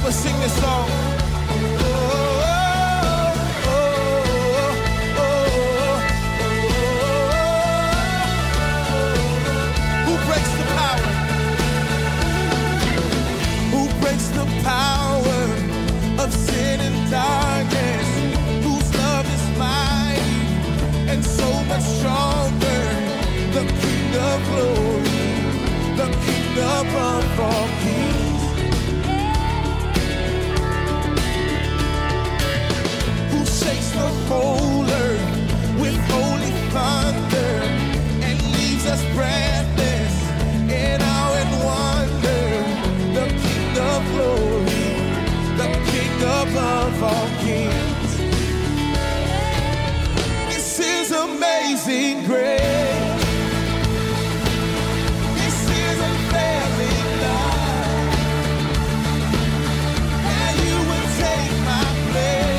Sing this song. Who breaks the power? Who breaks the power of sin and darkness? Whose love is mighty and so much stronger? The King of glory, the King above all kings. Shakes the whole earth with holy thunder and leaves us breathless in awe and wonder. The King of glory, the King above all kings. This is amazing grace. This is unfailing love. And you would take my place.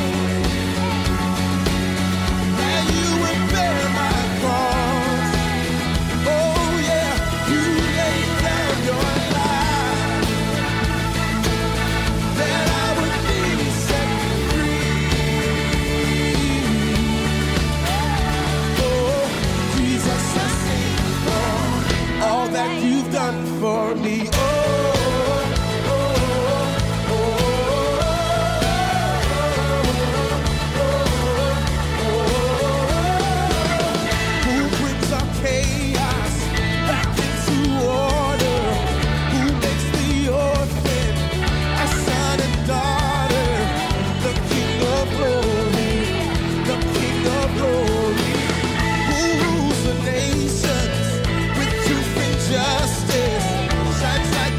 For me, who brings our chaos back into order? Who makes the orphan a son and daughter? The King of glory, the King of glory, who rules the nations with truth and justice. Shines like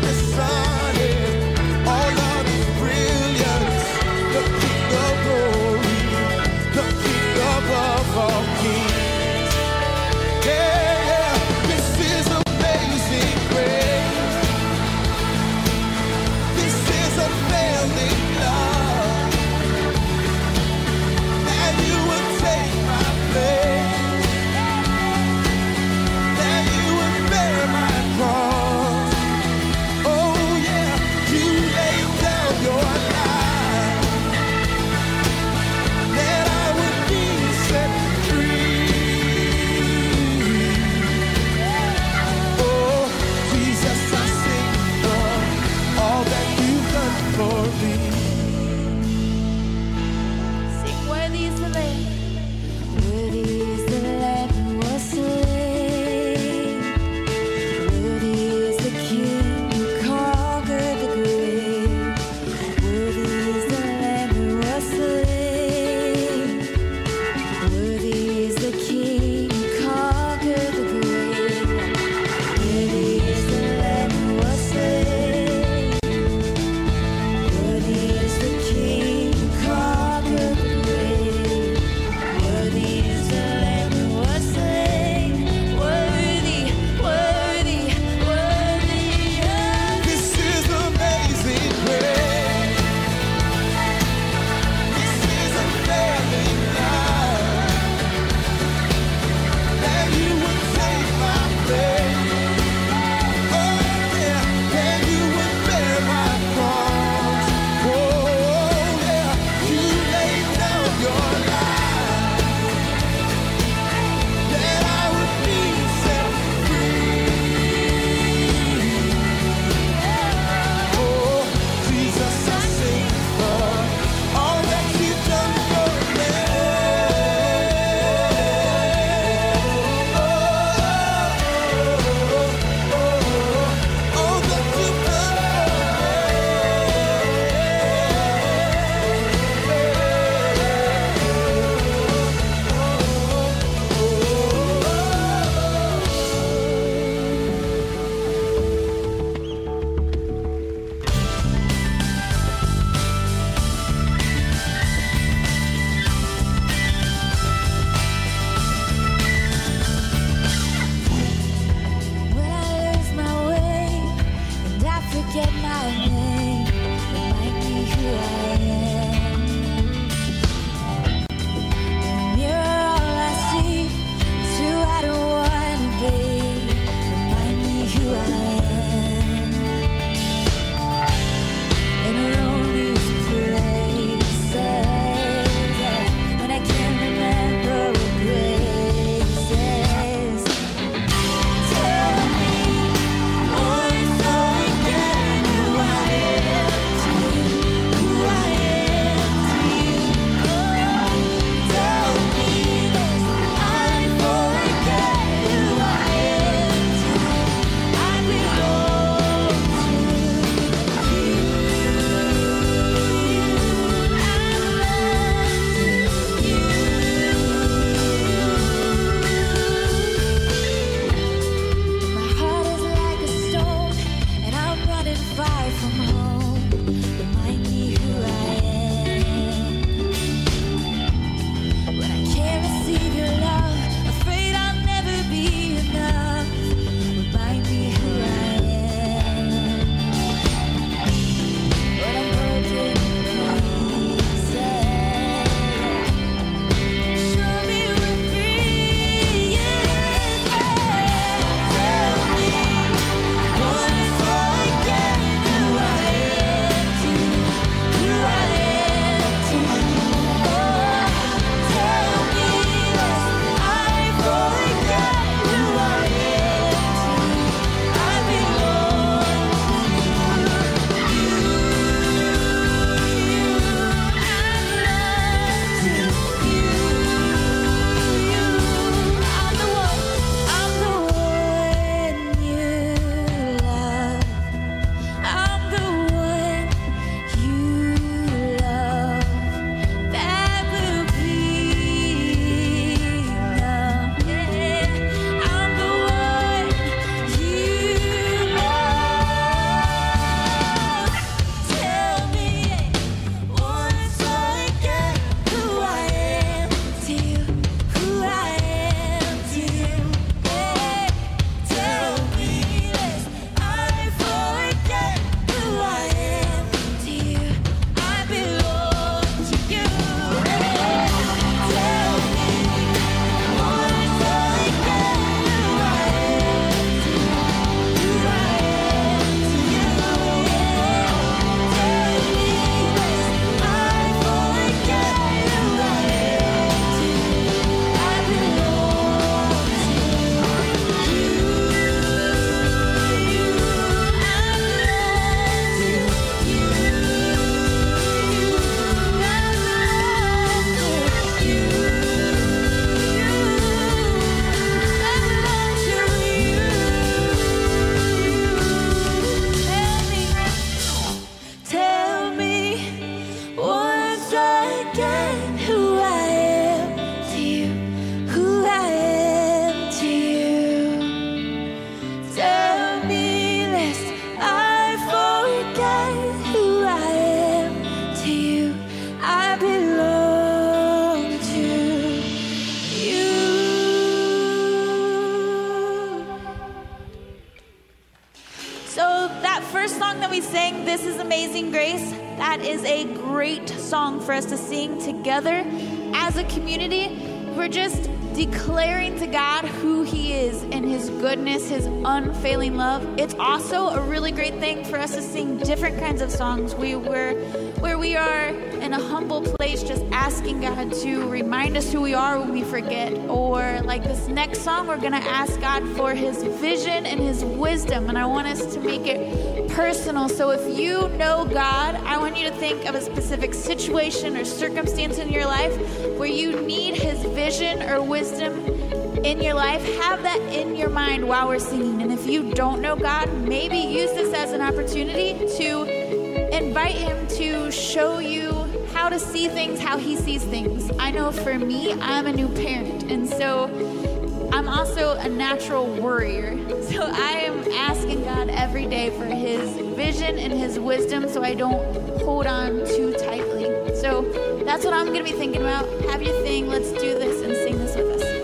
song that we sang, This is Amazing Grace, that is a great song for us to sing together as a community. We're just declaring to God who he is and his goodness, his unfailing love. It's also a really great thing for us to sing different kinds of songs where we are in a humble place just asking God to remind us who we are when we forget. Or like this next song, we're going to ask God for his vision and his wisdom. And I want us to make it personal. So if you know God, I want you to think of a specific situation or circumstance in your life where you need his vision or wisdom in your life. Have that in your mind while we're singing. And if you don't know God, maybe use this as an opportunity to invite him to show you how to see things, how he sees things. I know for me, I'm a new parent, and so I'm also a natural worrier. So I am asking God every day for his vision and his wisdom so I don't hold on too tightly. So that's what I'm going to be thinking about. Have your thing. Let's do this and sing this with us.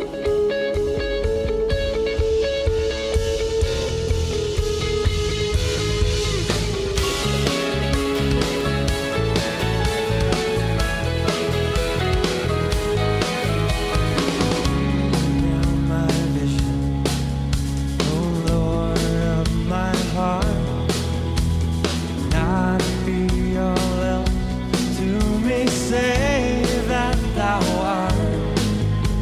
Say that thou art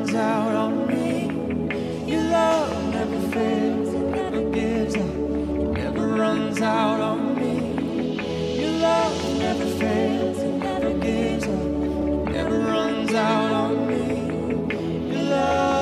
runs out on me. Your love never fails, it never gives up, it never runs out on me. Your love never fails, it never gives up, it never runs out on me. Your love.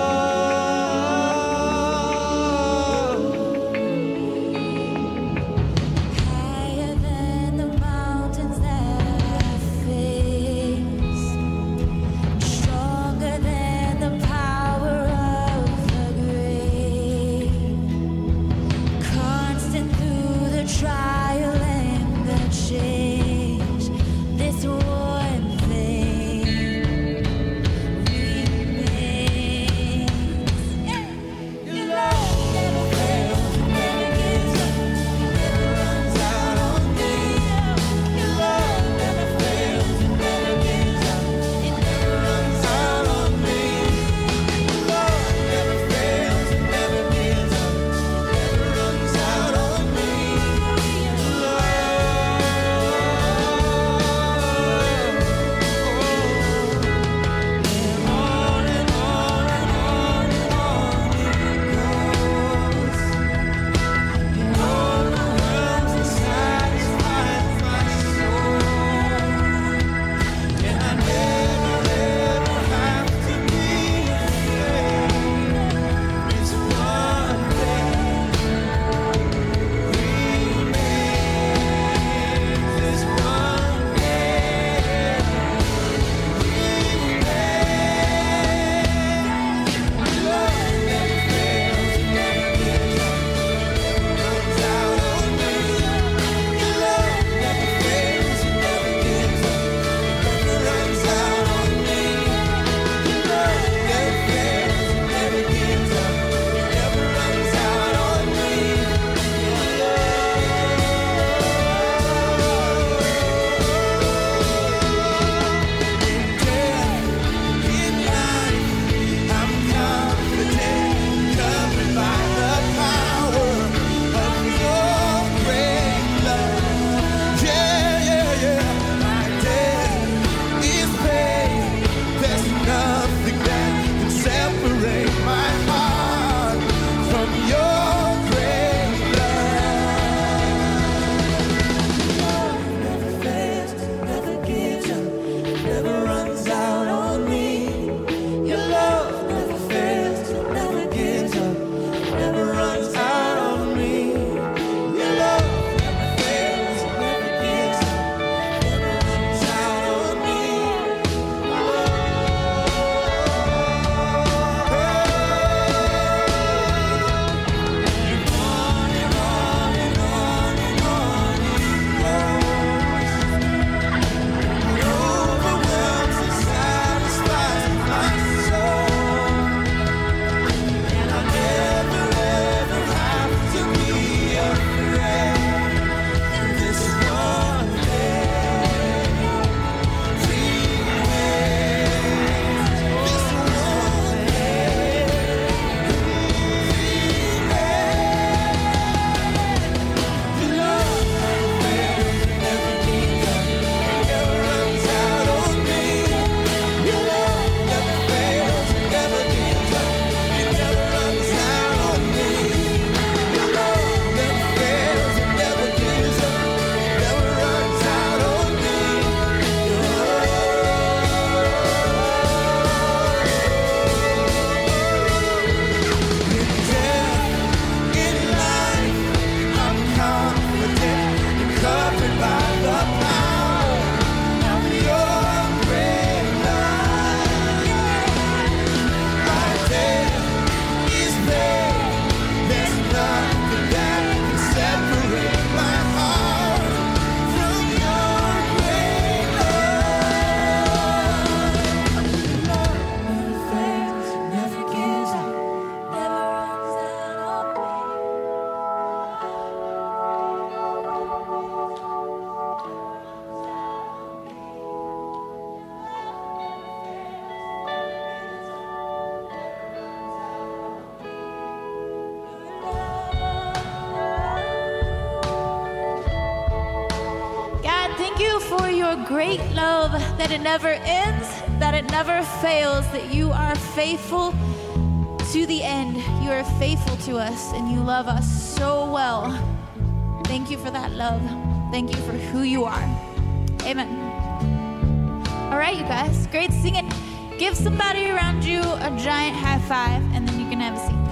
Great love that it never ends, that it never fails, that you are faithful to the end. You are faithful to us, and you love us so well. Thank you for that love. Thank you for who you are. Amen. All right, you guys, great singing. Give somebody around you a giant high five, and then you can have a seat.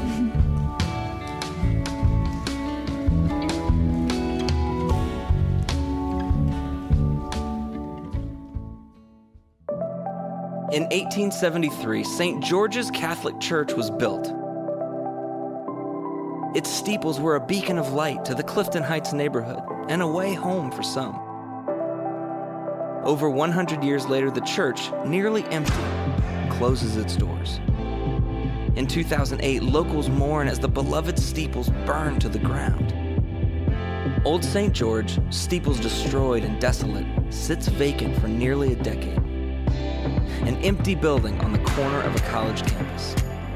In 1873, St. George's Catholic Church was built. Its steeples were a beacon of light to the Clifton Heights neighborhood and a way home for some. Over 100 years later, the church, nearly empty, closes its doors. In 2008, locals mourn as the beloved steeples burn to the ground. Old St. George, steeples destroyed and desolate, sits vacant for nearly a decade. An empty building on the corner of a college campus.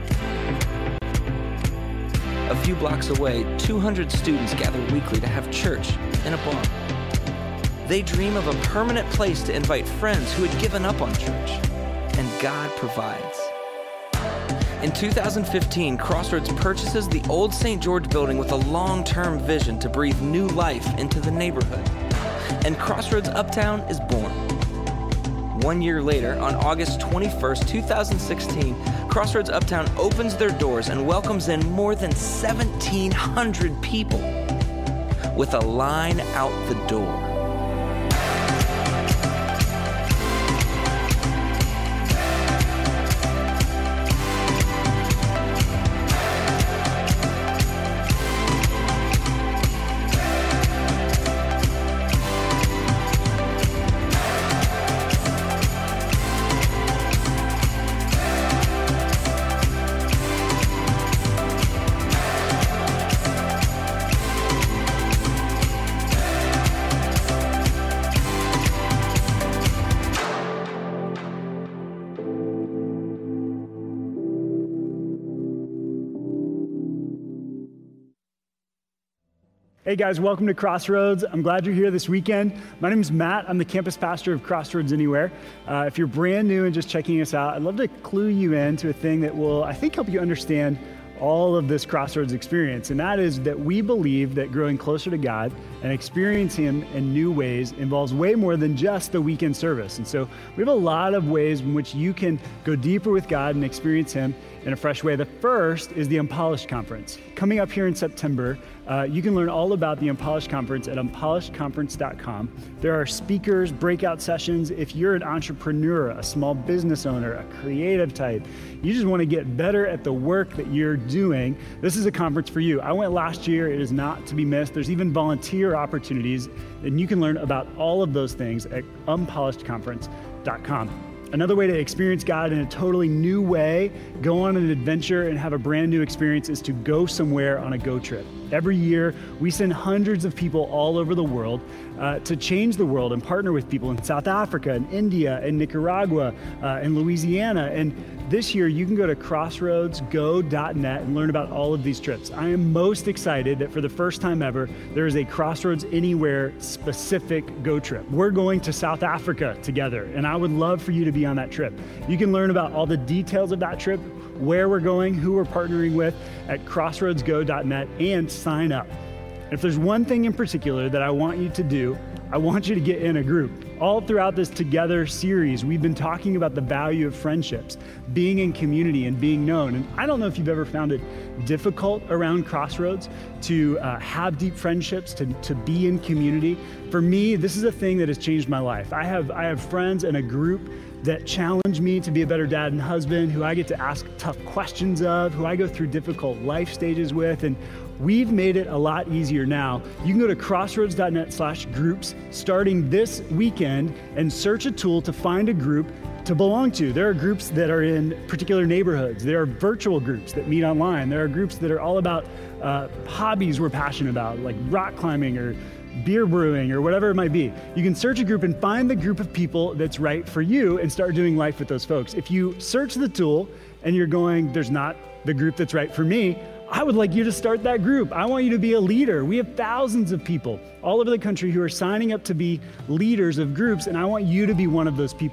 A few blocks away, 200 students gather weekly to have church in a bar. They dream of a permanent place to invite friends who had given up on church, and God provides. In 2015, Crossroads purchases the old St. George building with a long-term vision to breathe new life into the neighborhood. And Crossroads Uptown is born. 1 year later, on August 21st, 2016, Crossroads Uptown opens their doors and welcomes in more than 1,700 people with a line out the door. Hey guys, welcome to Crossroads. I'm glad you're here this weekend. My name is Matt. I'm the campus pastor of Crossroads Anywhere. If you're brand new and just checking us out, I'd love to clue you in to a thing that will, I think, help you understand all of this Crossroads experience. And that is that we believe that growing closer to God and experiencing Him in new ways involves way more than just the weekend service. And so we have a lot of ways in which you can go deeper with God and experience Him in a fresh way. The first is the Unpolished Conference. Coming up here in September, you can learn all about the Unpolished Conference at unpolishedconference.com. There are speakers, breakout sessions. If you're an entrepreneur, a small business owner, a creative type, you just want to get better at the work that you're doing, this is a conference for you. I went last year. It is not to be missed. There's even volunteer opportunities, and you can learn about all of those things at unpolishedconference.com. Another way to experience God in a totally new way, go on an adventure and have a brand new experience, is to go somewhere on a go trip. Every year, we send hundreds of people all over the world to change the world and partner with people in South Africa, and India, and Nicaragua, and Louisiana. And this year, you can go to crossroadsgo.net and learn about all of these trips. I am most excited that for the first time ever, there is a Crossroads Anywhere specific go trip. We're going to South Africa together, and I would love for you to be on that trip. You can learn about all the details of that trip, where we're going, who we're partnering with at crossroadsgo.net, and sign up. If there's one thing in particular that I want you to do, I want you to get in a group. All throughout this Together series, we've been talking about the value of friendships, being in community and being known. And I don't know if you've ever found it difficult around Crossroads to have deep friendships, to be in community. For me, this is a thing that has changed my life. I have friends in a group that challenge me to be a better dad and husband, who I get to ask tough questions of, who I go through difficult life stages with, and we've made it a lot easier now. You can go to crossroads.net/groups starting this weekend and search a tool to find a group to belong to. There are groups that are in particular neighborhoods. There are virtual groups that meet online. There are groups that are all about hobbies we're passionate about, like rock climbing or beer brewing or whatever it might be. You can search a group and find the group of people that's right for you and start doing life with those folks. If you search the tool and you're going, there's not the group that's right for me, I would like you to start that group. I want you to be a leader. We have thousands of people all over the country who are signing up to be leaders of groups, and I want you to be one of those people.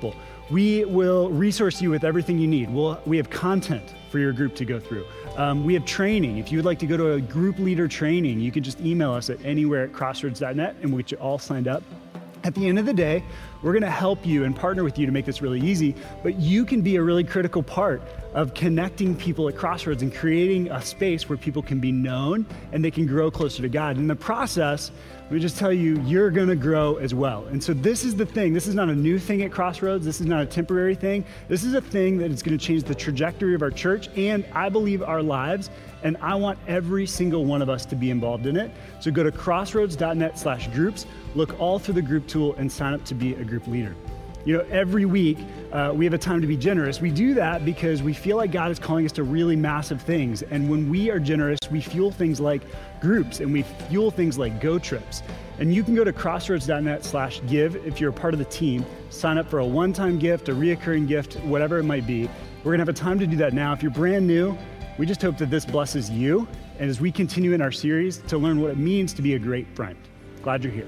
We will resource you with everything you need. We have content for your group to go through. We have training. If you would like to go to a group leader training, you can just email us at anywhere@crossroads.net and we'll get you all signed up. At the end of the day, we're going to help you and partner with you to make this really easy, but you can be a really critical part of connecting people at Crossroads and creating a space where people can be known and they can grow closer to God. In the process, let me just tell you, you're going to grow as well. And so this is the thing. This is not a new thing at Crossroads. This is not a temporary thing. This is a thing that is going to change the trajectory of our church and I believe our lives. And I want every single one of us to be involved in it. So go to crossroads.net/groups, look all through the group tool and sign up to be a group leader. You know, every week we have a time to be generous. We do that because we feel like God is calling us to really massive things. And when we are generous, we fuel things like groups and we fuel things like Go Trips. And you can go to crossroads.net/give if you're a part of the team, sign up for a one-time gift, a reoccurring gift, whatever it might be. We're gonna have a time to do that now. If you're brand new, we just hope that this blesses you. And as we continue in our series to learn what it means to be a great friend. Glad you're here.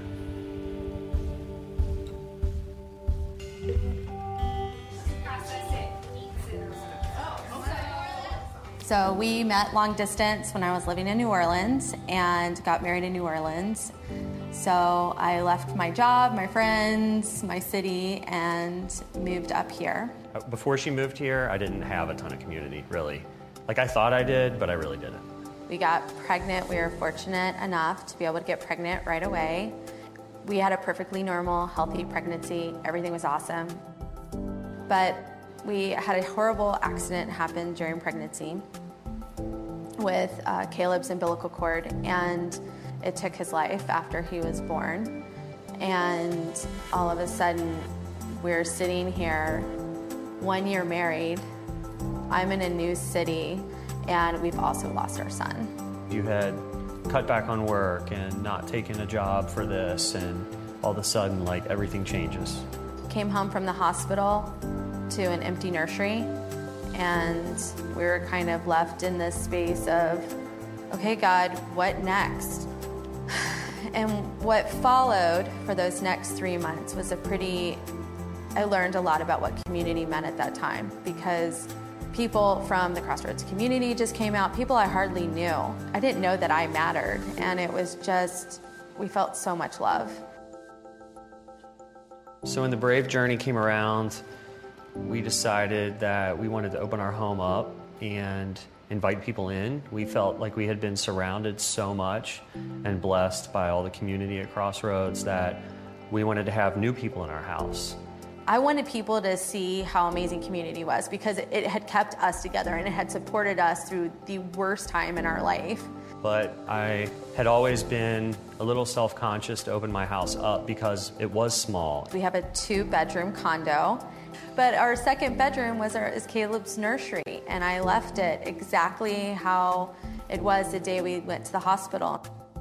So we met long distance when I was living in New Orleans and got married in New Orleans. So I left my job, my friends, my city, and moved up here. Before she moved here, I didn't have a ton of community, really. Like I thought I did, but I really didn't. We got pregnant. We were fortunate enough to be able to get pregnant right away. We had a perfectly normal, healthy pregnancy. Everything was awesome. But we had a horrible accident happen during pregnancy with Caleb's umbilical cord, and it took his life after he was born. And all of a sudden, we're sitting here 1 year married. I'm in a new city, and we've also lost our son. You had cut back on work and not taken a job for this, and all of a sudden, like, everything changes. Came home from the hospital to an empty nursery, and we were kind of left in this space of, okay, God, what next? And what followed for those next 3 months was I learned a lot about what community meant at that time, because people from the Crossroads community just came out, people I hardly knew. I didn't know that I mattered, and it was just, we felt so much love. So when the Brave Journey came around, we decided that we wanted to open our home up and invite people in. We felt like we had been surrounded so much and blessed by all the community at Crossroads that we wanted to have new people in our house. I wanted people to see how amazing community was, because it had kept us together and it had supported us through the worst time in our life. But I had always been a little self-conscious to open my house up because it was small. We have a 2-bedroom condo, but our second bedroom is Caleb's nursery, and I left it exactly how it was the day we went to the hospital.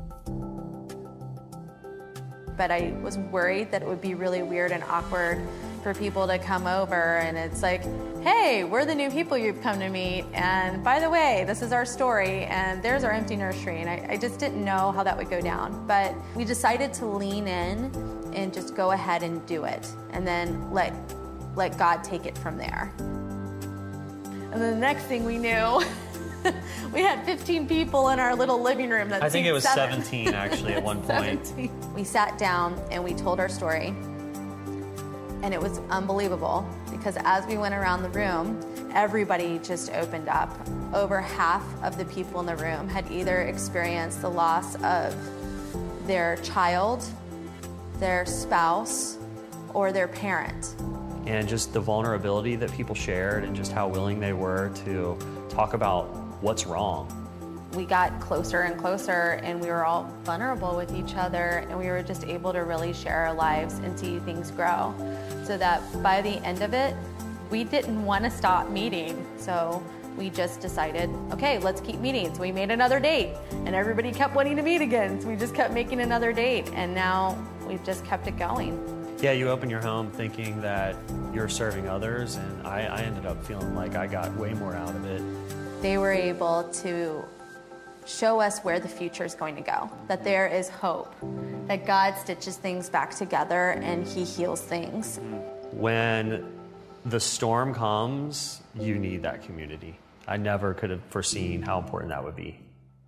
But I was worried that it would be really weird and awkward for people to come over, and it's like, hey, we're the new people you've come to meet, and by the way, this is our story, and there's our empty nursery, and I just didn't know how that would go down. But we decided to lean in and just go ahead and do it, and then let God take it from there. And then the next thing we knew, we had 15 people in our little living room. I think it was 17 actually at one point. 17. We sat down and we told our story. And it was unbelievable, because as we went around the room, everybody just opened up. Over half of the people in the room had either experienced the loss of their child, their spouse, or their parent. And just the vulnerability that people shared and just how willing they were to talk about what's wrong. We got closer and closer, and we were all vulnerable with each other, and we were just able to really share our lives and see things grow. So that by the end of it, we didn't want to stop meeting. So we just decided, okay, let's keep meeting. So we made another date, and everybody kept wanting to meet again. So we just kept making another date, and now we've just kept it going. Yeah, you open your home thinking that you're serving others, and I ended up feeling like I got way more out of it. They were able to show us where the future is going to go, that there is hope, that God stitches things back together and He heals things. When the storm comes, you need that community. I never could have foreseen how important that would be.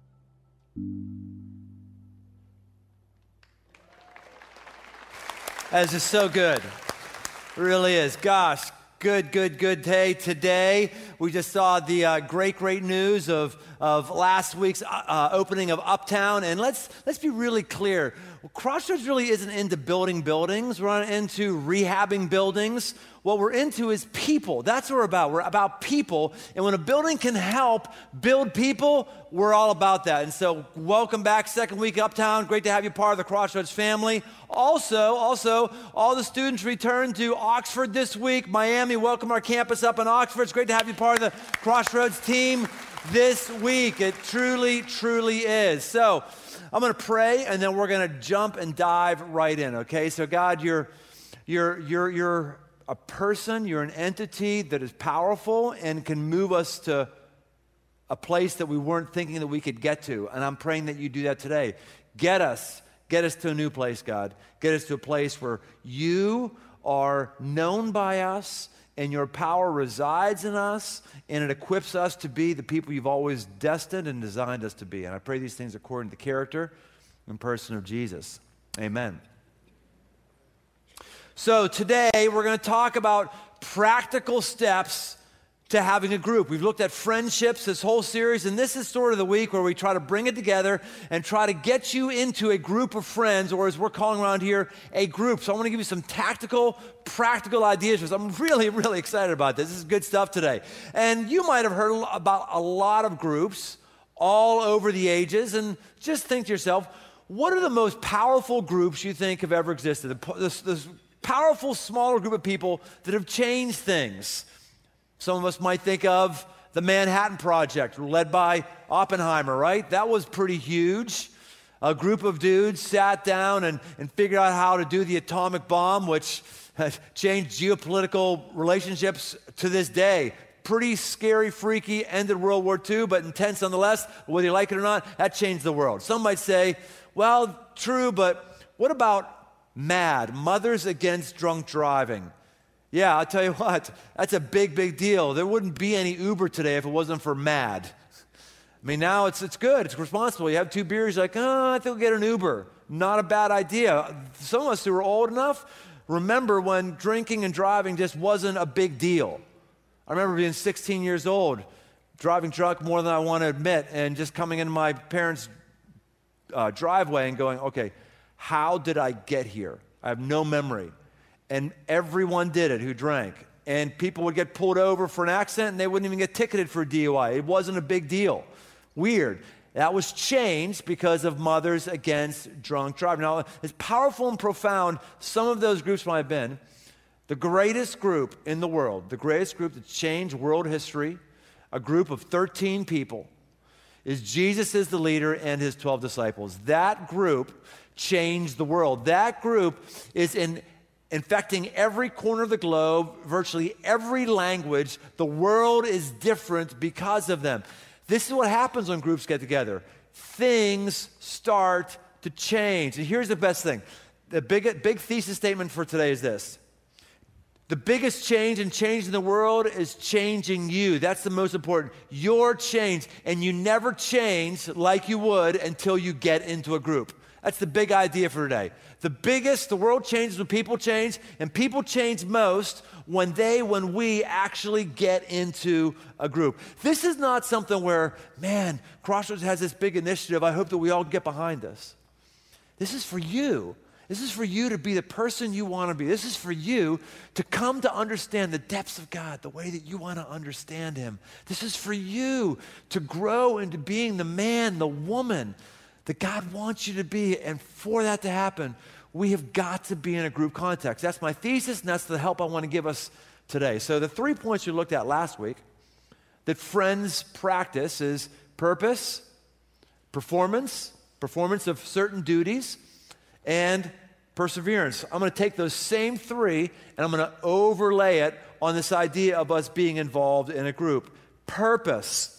That is so good. It really is. Gosh, good day today. We just saw the great news of last week's opening of Uptown. And let's be really clear. Crossroads really isn't into building buildings. We're not into rehabbing buildings. What we're into is people. That's what we're about. We're about people. And when a building can help build people, we're all about that. And so welcome back, second week Uptown. Great to have you part of the Crossroads family. Also, all the students returned to Oxford this week. Miami, welcome our campus up in Oxford. It's great to have you part of the Crossroads team this week. It truly is. So I'm going to pray, and then we're going to jump and dive right in, okay? So God, you're a person, you're an entity that is powerful and can move us to a place that we weren't thinking that we could get to. And I'm praying that you do that today. Get us to a new place, God. Get us to a place where you are known by us and your power resides in us, and it equips us to be the people you've always destined and designed us to be. And I pray these things according to the character and person of Jesus. Amen. So today we're going to talk about practical steps to having a group. We've looked at friendships this whole series, and this is sort of the week where we try to bring it together and try to get you into a group of friends, or as we're calling around here, a group. So I want to give you some tactical, practical ideas. I'm really excited about this. This is good stuff today. And you might have heard about a lot of groups all over the ages, and just think to yourself, what are the most powerful groups you think have ever existed? This powerful, smaller group of people that have changed things. Some of us might think of the Manhattan Project, led by Oppenheimer, right? That was pretty huge. A group of dudes sat down and figured out how to do the atomic bomb, which changed geopolitical relationships to this day. Pretty scary, freaky, ended World War II, but intense nonetheless. Whether you like it or not, that changed the world. Some might say, well, true, but what about MAD, Mothers Against Drunk Driving? Yeah, I'll tell you what, that's a big deal. There wouldn't be any Uber today if it wasn't for MAD. I mean, now it's good, it's responsible. You have 2 beers, you're like, I think we'll get an Uber. Not a bad idea. Some of us who are old enough remember when drinking and driving just wasn't a big deal. I remember being 16 years old, driving drunk more than I want to admit, and just coming into my parents' driveway and going, okay, how did I get here? I have no memory. And everyone did it who drank. And people would get pulled over for an accident, and they wouldn't even get ticketed for DUI. It wasn't a big deal. Weird. That was changed because of Mothers Against Drunk Driving. Now, as powerful and profound some of those groups might have been, the greatest group in the world, the greatest group that changed world history, a group of 13 people, is Jesus is the leader and his 12 disciples. That group changed the world. That group is infecting every corner of the globe, virtually every language. The world is different because of them. This is what happens when groups get together. Things start to change. And here's the best thing. The big thesis statement for today is this. The biggest change in the world is changing you. That's the most important. Your change. And you never change like you would until you get into a group. That's the big idea for today. The world changes when people change, and people change most when we actually get into a group. This is not something where, man, Crossroads has this big initiative. I hope that we all get behind this. This is for you. This is for you to be the person you want to be. This is for you to come to understand the depths of God, the way that you want to understand him. This is for you to grow into being the man, the woman that God wants you to be. And for that to happen, we have got to be in a group context. That's my thesis, and that's the help I want to give us today. So the 3 points we looked at last week that friends practice is purpose, performance of certain duties, and perseverance. I'm going to take those same 3, and I'm going to overlay it on this idea of us being involved in a group. Purpose.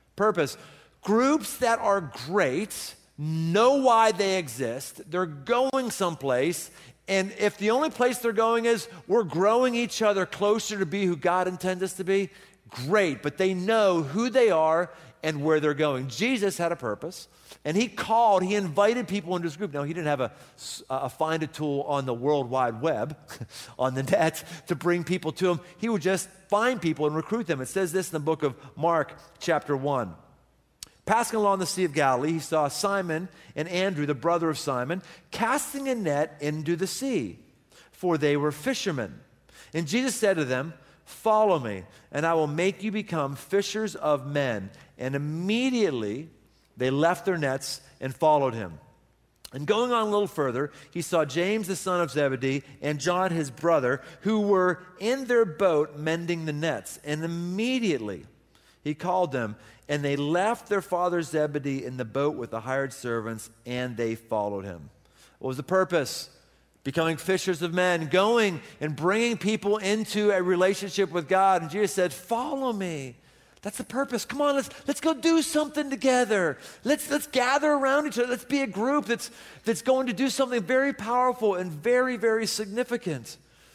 Groups that are great know why they exist. They're going someplace, And if the only place they're going is we're growing each other closer to be who God intends us to be, great. But they know who they are and where they're going. Jesus had a purpose, and he invited people into his group. Now, he didn't have a find a tool on the World Wide Web, on the net, to bring people to him. He would just find people and recruit them. It says this in the book of Mark, chapter 1. Passing along the Sea of Galilee, he saw Simon and Andrew, the brother of Simon, casting a net into the sea, for they were fishermen. And Jesus said to them, "Follow me, and I will make you become fishers of men." And immediately they left their nets and followed him. And going on a little further, he saw James, the son of Zebedee, and John, his brother, who were in their boat mending the nets. And immediately he called them, and they left their father Zebedee in the boat with the hired servants, and they followed him. What was the purpose? Becoming fishers of men, going and bringing people into a relationship with God. And Jesus said, "Follow me." That's the purpose. Come on, let's go do something together. Let's gather around each other. Let's be a group that's going to do something very powerful and very, very significant.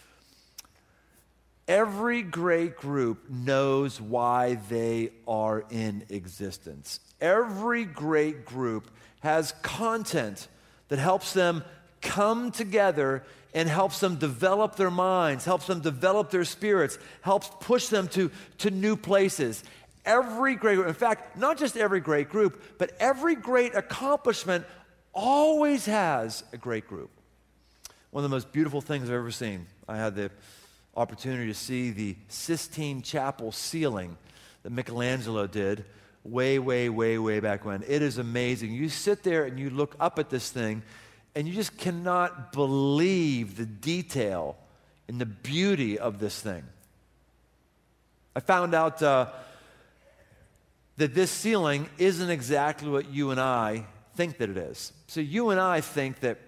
Every great group knows why they are in existence. Every great group has content that helps them come together and helps them develop their minds, helps them develop their spirits, helps push them to new places. Every great group, in fact, not just every great group, but every great accomplishment always has a great group. One of the most beautiful things I've ever seen, I had the opportunity to see the Sistine Chapel ceiling that Michelangelo did way, way, way, way back when. It is amazing. You sit there and you look up at this thing, and you just cannot believe the detail and the beauty of this thing. I found out that this ceiling isn't exactly what you and I think that it is. So you and I think that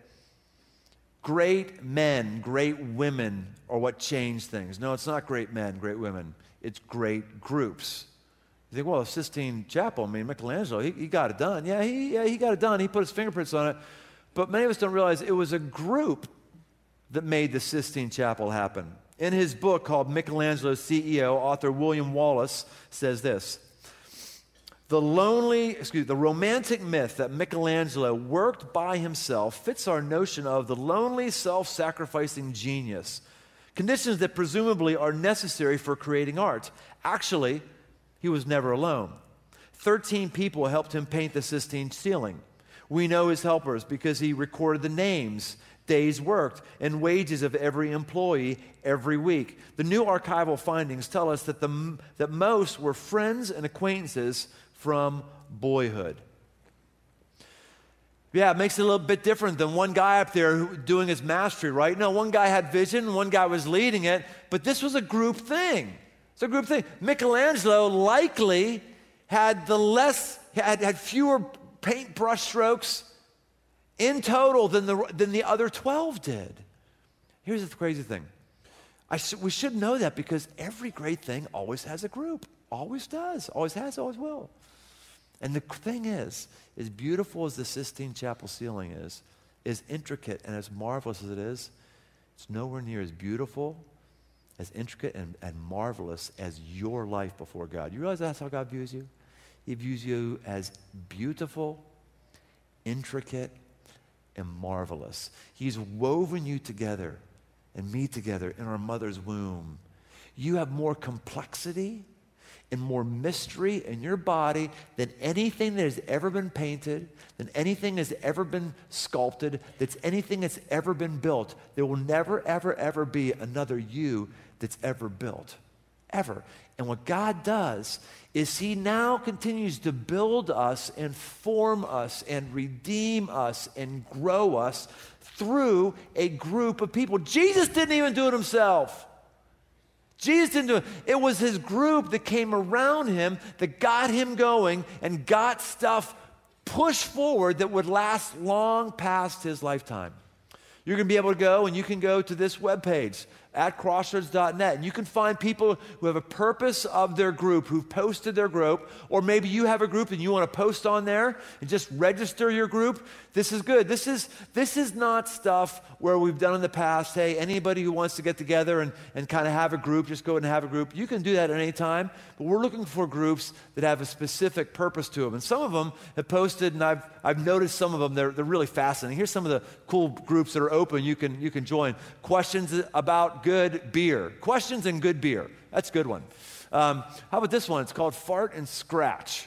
great men, great women are what change things. No, it's not great men, great women. It's great groups. You think, well, Sistine Chapel, Michelangelo, he got it done. Yeah, he got it done. He put his fingerprints on it. But many of us don't realize it was a group that made the Sistine Chapel happen. In his book called Michelangelo's CEO, author William Wallace says this: the romantic myth that Michelangelo worked by himself fits our notion of the lonely, self-sacrificing genius, conditions that presumably are necessary for creating art. Actually, he was never alone. 13 people helped him paint the Sistine ceiling. We know his helpers because he recorded the names, days worked, and wages of every employee every week. The new archival findings tell us that that most were friends and acquaintances from boyhood. Yeah, it makes it a little bit different than one guy up there doing his mastery, right? No, one guy had vision, one guy was leading it, but this was a group thing. It's a group thing. Michelangelo likely had fewer paintbrush strokes in total than the other 12 did. Here's the crazy thing. We should know that because every great thing always has a group. Always does. Always has, always will. And the thing is, as beautiful as the Sistine Chapel ceiling is, as intricate and as marvelous as it is, it's nowhere near as beautiful, as intricate and marvelous as your life before God. You realize that's how God views you? He views you as beautiful, intricate, and marvelous. He's woven you together and me together in our mother's womb. You have more complexity and more mystery in your body than anything that has ever been painted, than anything that's ever been sculpted, that's anything that's ever been built. There will never, ever, ever be another you that's ever built. Ever. And what God does is he now continues to build us and form us and redeem us and grow us through a group of people. Jesus didn't even do it himself. Jesus didn't do it. It was his group that came around him that got him going and got stuff pushed forward that would last long past his lifetime. You're going to be able to go, and you can go to this webpage, at crossroads.net. And you can find people who have a purpose of their group, who've posted their group, or maybe you have a group and you want to post on there and just register your group. This is good. This is not stuff where we've done in the past, hey, anybody who wants to get together and kind of have a group, just go ahead and have a group. You can do that at any time, but we're looking for groups that have a specific purpose to them. And some of them have posted, and I've noticed some of them, they're really fascinating. Here's some of the cool groups that are open you can join. Questions about good beer. Questions and good beer. That's a good one. How about this one? It's called Fart and Scratch.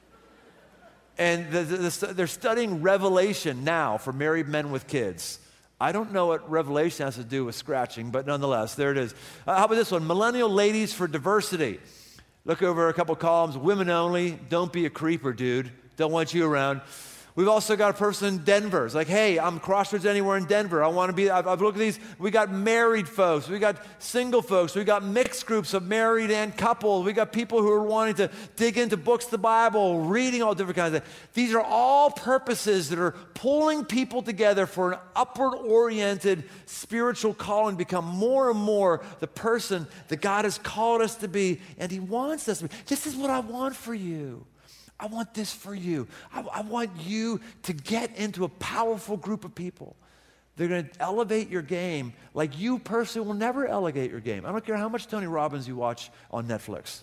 And they're studying Revelation now for married men with kids. I don't know what Revelation has to do with scratching, but nonetheless, there it is. How about this one? Millennial Ladies for Diversity. Look over a couple columns. Women only. Don't be a creeper, dude. Don't want you around. We've also got a person in Denver. It's like, hey, I'm Crossroads anywhere in Denver. I want to be, I've looked at these. We got married folks. We got single folks. We got mixed groups of married and coupled. We got people who are wanting to dig into books of the Bible, reading all different kinds of things. These are all purposes that are pulling people together for an upward-oriented spiritual calling to become more and more the person that God has called us to be, and He wants us to be. This is what I want for you. I want this for you. I want you to get into a powerful group of people. They're going to elevate your game like you personally will never elevate your game. I don't care how much Tony Robbins you watch on Netflix.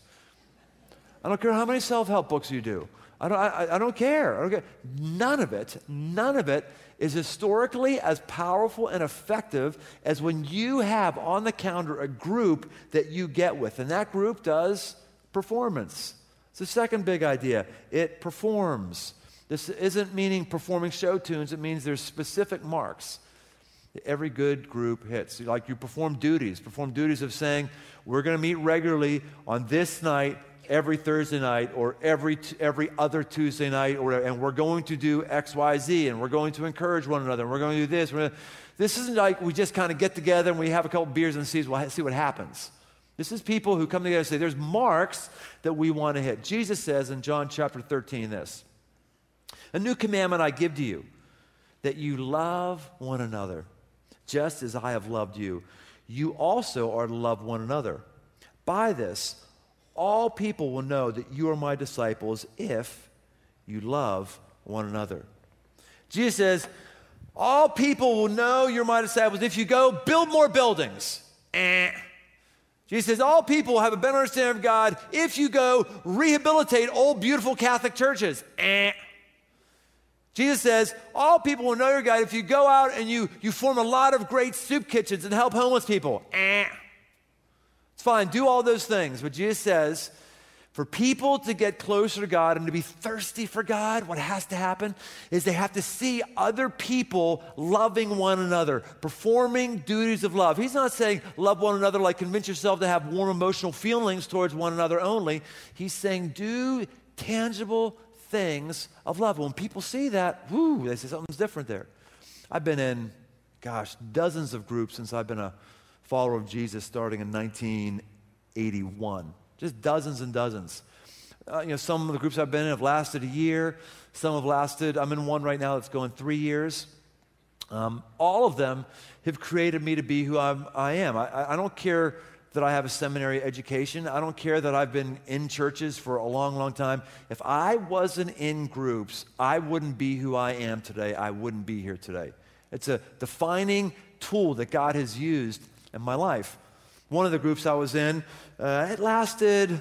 I don't care how many self-help books you do. I don't care. None of it is historically as powerful and effective as when you have on the calendar a group that you get with. And that group does performance. It's the second big idea. It performs. This isn't meaning performing show tunes. It means there's specific marks that every good group hits. Like you perform duties of saying, we're going to meet regularly on this night, every Thursday night, or every other Tuesday night, and we're going to do X, Y, Z, and we're going to encourage one another, and we're going to do this. This isn't like we just kind of get together and we have a couple beers and see what happens. This is people who come together and say, there's marks that we want to hit. Jesus says in John chapter 13 this, a new commandment I give to you, that you love one another, just as I have loved you. You also are to love one another. By this, all people will know that you are my disciples if you love one another. Jesus says, all people will know you're my disciples if you go build more buildings. Jesus says, all people will have a better understanding of God if you go rehabilitate old, beautiful Catholic churches. Jesus says, all people will know your God if you go out and you form a lot of great soup kitchens and help homeless people. It's fine, do all those things. But Jesus says, for people to get closer to God and to be thirsty for God, what has to happen is they have to see other people loving one another, performing duties of love. He's not saying love one another like convince yourself to have warm emotional feelings towards one another only. He's saying do tangible things of love. When people see that, they say something's different there. I've been in, dozens of groups since I've been a follower of Jesus starting in 1981. Just dozens and dozens. Some of the groups I've been in have lasted a year. Some have lasted, I'm in one right now that's going 3 years. All of them have created me to be who I am. I don't care that I have a seminary education. I don't care that I've been in churches for a long, long time. If I wasn't in groups, I wouldn't be who I am today. I wouldn't be here today. It's a defining tool that God has used in my life. One of the groups I was in, it lasted,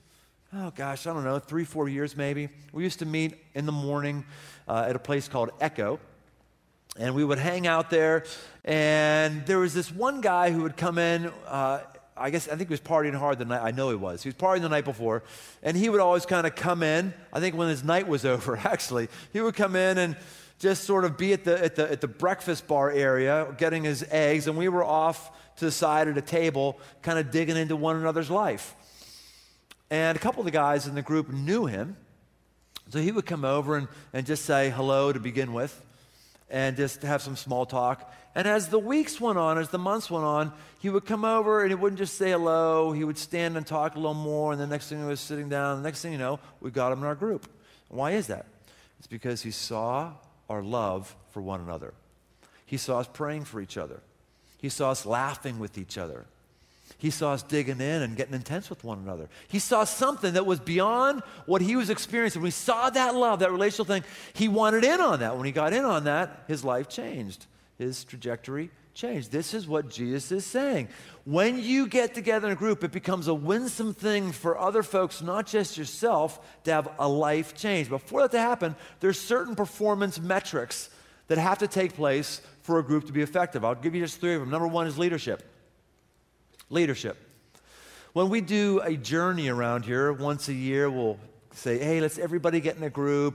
3-4 years maybe. We used to meet in the morning at a place called Echo, and we would hang out there, and there was this one guy who would come in, I think he was partying hard the night, I know he was. He was partying the night before, and he would always kind of come in, I think when his night was over, actually. He would come in and just sort of be at the breakfast bar area, getting his eggs, and we were off to the side at a table, kind of digging into one another's life. And a couple of the guys in the group knew him, so he would come over and just say hello to begin with, and just have some small talk. And as the weeks went on, as the months went on, he would come over and he wouldn't just say hello, he would stand and talk a little more, and the next thing he was sitting down, the next thing you know, we got him in our group. Why is that? It's because he saw our love for one another. He saw us praying for each other. He saw us laughing with each other. He saw us digging in and getting intense with one another. He saw something that was beyond what he was experiencing. When he saw that love, that relational thing, he wanted in on that. When he got in on that, his life changed. His trajectory changed. This is what Jesus is saying. When you get together in a group, it becomes a winsome thing for other folks, not just yourself, to have a life change. Before that to happen, there's certain performance metrics that have to take place for a group to be effective. I'll give you just 3 of them. Number 1 is leadership. Leadership. When we do a journey around here, once a year, we'll say, hey, let's everybody get in a group,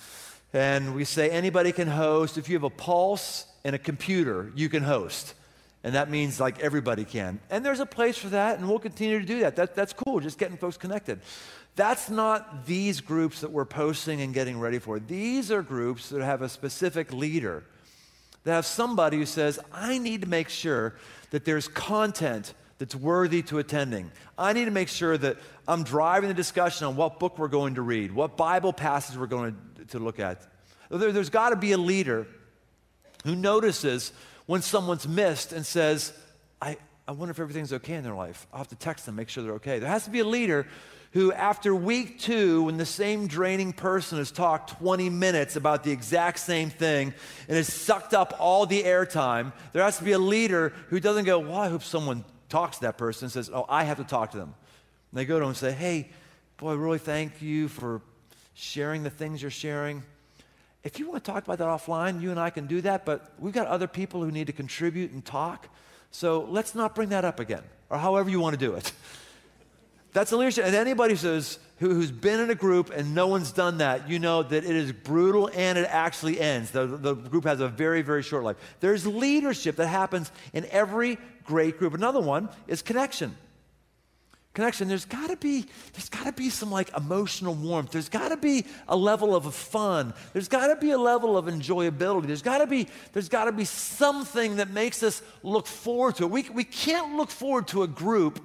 and we say anybody can host. If you have a pulse and a computer, you can host. And that means like everybody can. And there's a place for that, and we'll continue to do that. That's cool, just getting folks connected. That's not these groups that we're posting and getting ready for. These are groups that have a specific leader, that have somebody who says, I need to make sure that there's content that's worthy to attending. I need to make sure that I'm driving the discussion on what book we're going to read, what Bible passage we're going to look at. There's got to be a leader who notices when someone's missed and says, I wonder if everything's okay in their life. I'll have to text them, make sure they're okay. There has to be a leader who, after week 2, when the same draining person has talked 20 minutes about the exact same thing and has sucked up all the airtime, there has to be a leader who doesn't go, well, I hope someone talks to that person and says, oh, I have to talk to them. And they go to them and say, hey, boy, really thank you for sharing the things you're sharing. If you want to talk about that offline, you and I can do that, but we've got other people who need to contribute and talk, so let's not bring that up again, or however you want to do it. That's a leadership. And anybody who's been in a group and no one's done that, you know that it is brutal and it actually ends. The group has a very, very short life. There's leadership that happens in every great group. Another one is connection. Connection, there's got to be some like emotional warmth. There's got to be a level of fun. There's got to be a level of enjoyability. There's got to be something that makes us look forward to it. We can't look forward to a group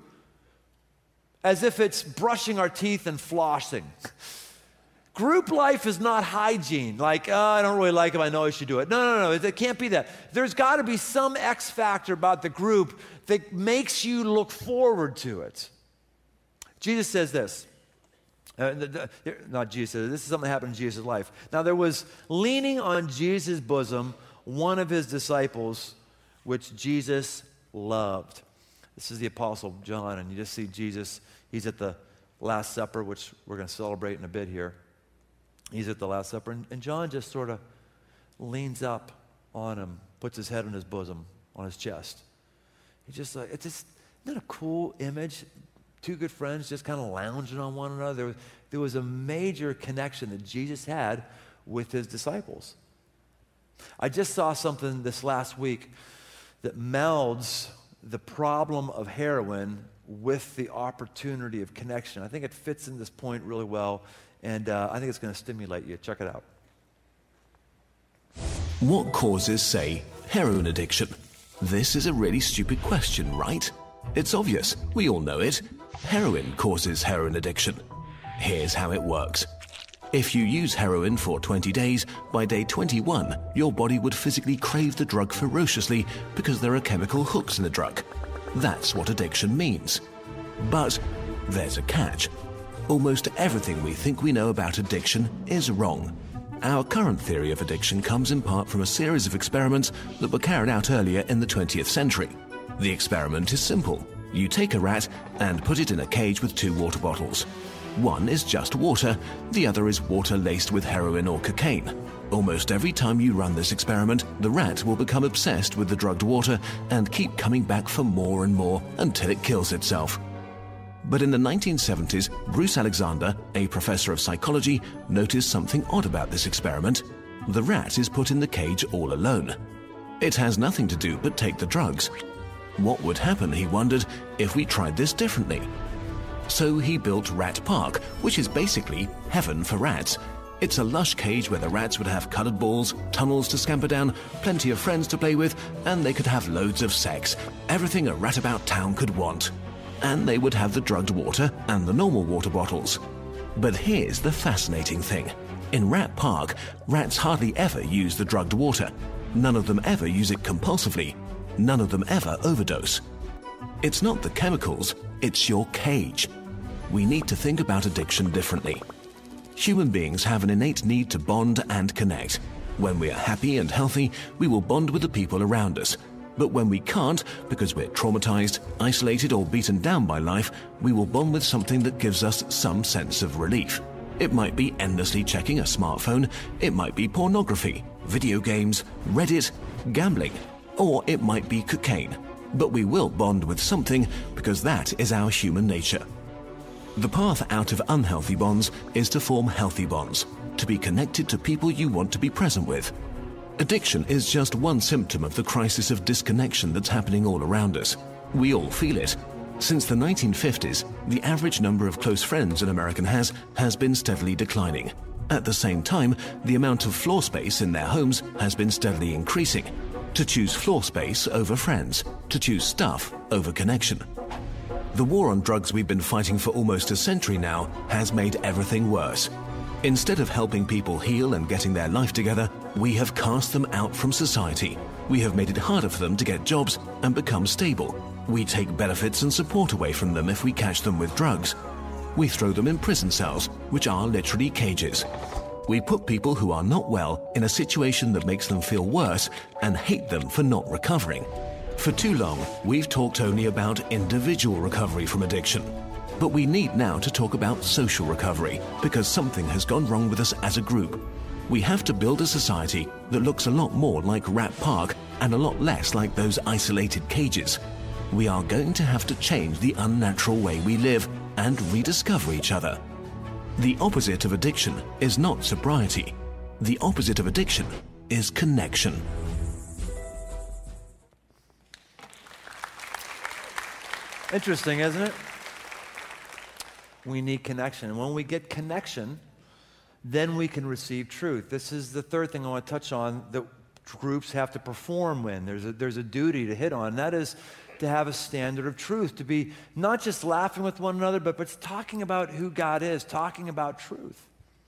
as if it's brushing our teeth and flossing. Group life is not hygiene. Like, I don't really like it, I know I should do it. No. It can't be that. There's got to be some X factor about the group that makes you look forward to it. Jesus says this. Not Jesus. This is something that happened in Jesus' life. Now, there was leaning on Jesus' bosom one of his disciples, which Jesus loved. This is the Apostle John, and you just see Jesus. He's at the Last Supper, which we're going to celebrate in a bit here. He's at the Last Supper, and John just sort of leans up on him, puts his head on his bosom, on his chest. He's just like, isn't that a cool image? 2 good friends just kind of lounging on one another. There was a major connection that Jesus had with his disciples. I just saw something this last week that melds the problem of heroin with the opportunity of connection. I think it fits in this point really well, and I think it's going to stimulate you. Check it out. What causes, say, heroin addiction? This is a really stupid question, right? It's obvious. We all know it. Heroin causes heroin addiction. Here's how it works. If you use heroin for 20 days, by day 21, your body would physically crave the drug ferociously because there are chemical hooks in the drug. That's what addiction means. But there's a catch. Almost everything we think we know about addiction is wrong. Our current theory of addiction comes in part from a series of experiments that were carried out earlier in the 20th century. The experiment is simple. You take a rat and put it in a cage with 2 water bottles. One is just water, the other is water laced with heroin or cocaine. Almost every time you run this experiment, the rat will become obsessed with the drugged water and keep coming back for more and more until it kills itself. But in the 1970s, Bruce Alexander, a professor of psychology, noticed something odd about this experiment. The rat is put in the cage all alone. It has nothing to do but take the drugs. What would happen, he wondered, if we tried this differently? So he built Rat Park, which is basically heaven for rats. It's a lush cage where the rats would have colored balls, tunnels to scamper down, plenty of friends to play with, and they could have loads of sex. Everything a rat about town could want. And they would have the drugged water and the normal water bottles. But here's the fascinating thing. In Rat Park, rats hardly ever use the drugged water. None of them ever use it compulsively. None of them ever overdose. It's not the chemicals, it's your cage. We need to think about addiction differently. Human beings have an innate need to bond and connect. When we are happy and healthy, we will bond with the people around us. But when we can't, because we're traumatized, isolated, or beaten down by life, we will bond with something that gives us some sense of relief. It might be endlessly checking a smartphone, it might be pornography, video games, Reddit, gambling, or it might be cocaine. But we will bond with something because that is our human nature. The path out of unhealthy bonds is to form healthy bonds, to be connected to people you want to be present with. Addiction is just one symptom of the crisis of disconnection that's happening all around us. We all feel it. Since the 1950s, the average number of close friends an American has been steadily declining. At the same time, the amount of floor space in their homes has been steadily increasing. To choose floor space over friends, to choose stuff over connection. The war on drugs we've been fighting for almost a century now has made everything worse. Instead of helping people heal and getting their life together, we have cast them out from society. We have made it harder for them to get jobs and become stable. We take benefits and support away from them if we catch them with drugs. We throw them in prison cells, which are literally cages. We put people who are not well in a situation that makes them feel worse and hate them for not recovering. For too long, we've talked only about individual recovery from addiction. But we need now to talk about social recovery, because something has gone wrong with us as a group. We have to build a society that looks a lot more like Rat Park and a lot less like those isolated cages. We are going to have to change the unnatural way we live and rediscover each other. The opposite of addiction is not sobriety. The opposite of addiction is connection. Interesting, isn't it? We need connection. And when we get connection, then we can receive truth. This is the third thing I want to touch on that groups have to perform when. There's a duty to hit on, and that is to have a standard of truth, to be not just laughing with one another, but talking about who God is, talking about truth.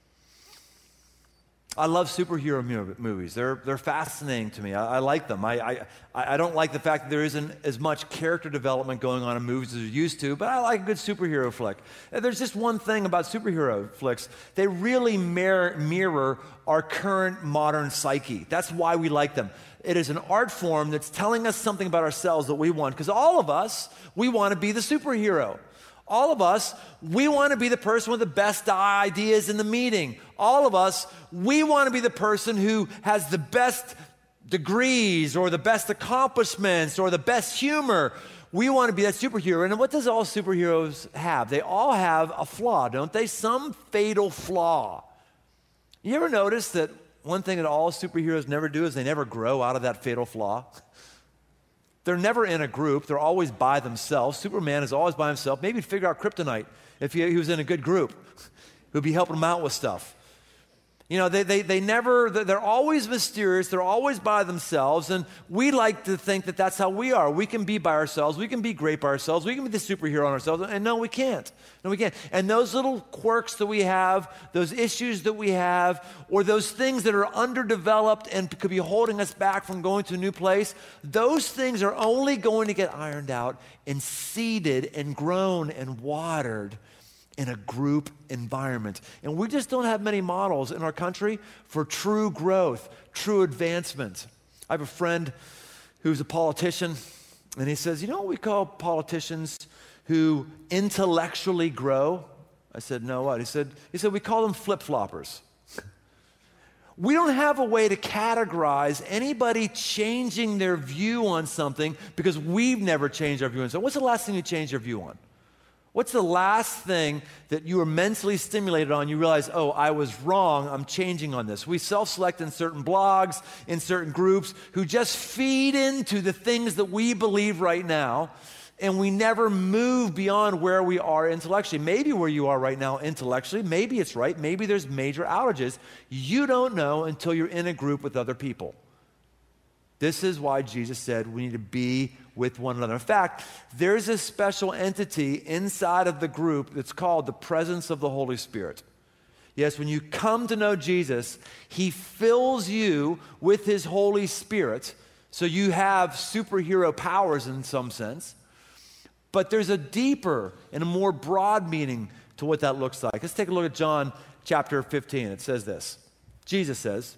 I love superhero movies. They're fascinating to me. I like them. I don't like the fact that there isn't as much character development going on in movies as there used to, but I like a good superhero flick. There's just one thing about superhero flicks. They really mirror our current modern psyche. That's why we like them. It is an art form that's telling us something about ourselves that we want, because all of us, we want to be the superhero. All of us, we want to be the person with the best ideas in the meeting. All of us, we want to be the person who has the best degrees or the best accomplishments or the best humor. We want to be that superhero. And what does all superheroes have? They all have a flaw, don't they? Some fatal flaw. You ever notice that one thing that all superheroes never do is they never grow out of that fatal flaw? They're never in a group. They're always by themselves. Superman is always by himself. Maybe he'd figure out kryptonite if he was in a good group who'd be helping him out with stuff. You know, they're always mysterious. They're always by themselves. And we like to think that that's how we are. We can be by ourselves. We can be great by ourselves. We can be the superhero on ourselves. And no, we can't. No, we can't. And those little quirks that we have, those issues that we have, or those things that are underdeveloped and could be holding us back from going to a new place, those things are only going to get ironed out and seeded and grown and watered in a group environment. And we just don't have many models in our country for true growth, true advancement. I have a friend who's a politician, and he says, you know what we call politicians who intellectually grow? I said, no, what? He said, we call them flip-floppers. We don't have a way to categorize anybody changing their view on something because we've never changed our view on something. What's the last thing you changed your view on? What's the last thing that you were mentally stimulated on? You realize, oh, I was wrong. I'm changing on this. We self-select in certain blogs, in certain groups, who just feed into the things that we believe right now, and we never move beyond where we are intellectually. Maybe where you are right now intellectually, maybe it's right. Maybe there's major outages. You don't know until you're in a group with other people. This is why Jesus said we need to be with one another. In fact, there's a special entity inside of the group that's called the presence of the Holy Spirit. Yes, when you come to know Jesus, he fills you with his Holy Spirit So you have superhero powers in some sense, but there's a deeper and a more broad meaning to what that looks like. Let's take a look at John chapter 15. It says this. Jesus says,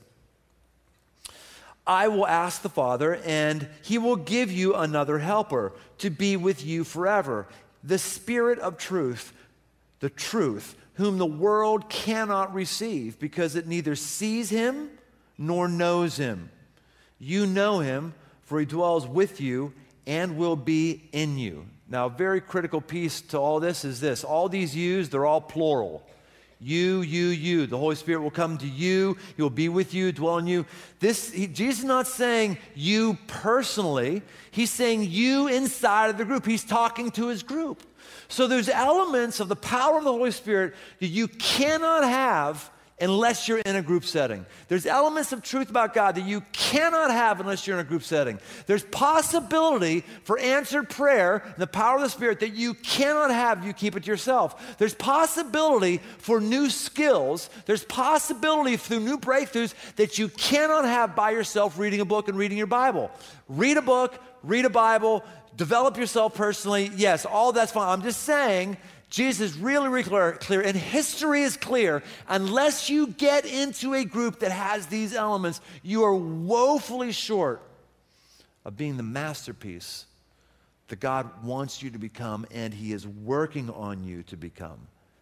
I will ask the Father, and he will give you another helper to be with you forever, the Spirit of truth, the truth, whom the world cannot receive because it neither sees him nor knows him. You know him, for he dwells with you and will be in you. Now, a very critical piece to all this is this. All these yous, they're all plural. You. The Holy Spirit will come to you. He will be with you, dwell in you. Jesus is not saying you personally. He's saying you inside of the group. He's talking to his group. So there's elements of the power of the Holy Spirit that you cannot have unless you're in a group setting. There's elements of truth about God that you cannot have unless you're in a group setting. There's possibility for answered prayer and the power of the Spirit that you cannot have if you keep it to yourself. There's possibility for new skills. There's possibility through new breakthroughs that you cannot have by yourself reading a book and reading your Bible. Read a book, read a Bible, develop yourself personally. Yes, all that's fine. I'm just saying, Jesus is really clear, and history is clear. Unless you get into a group that has these elements, you are woefully short of being the masterpiece that God wants you to become, and he is working on you to become.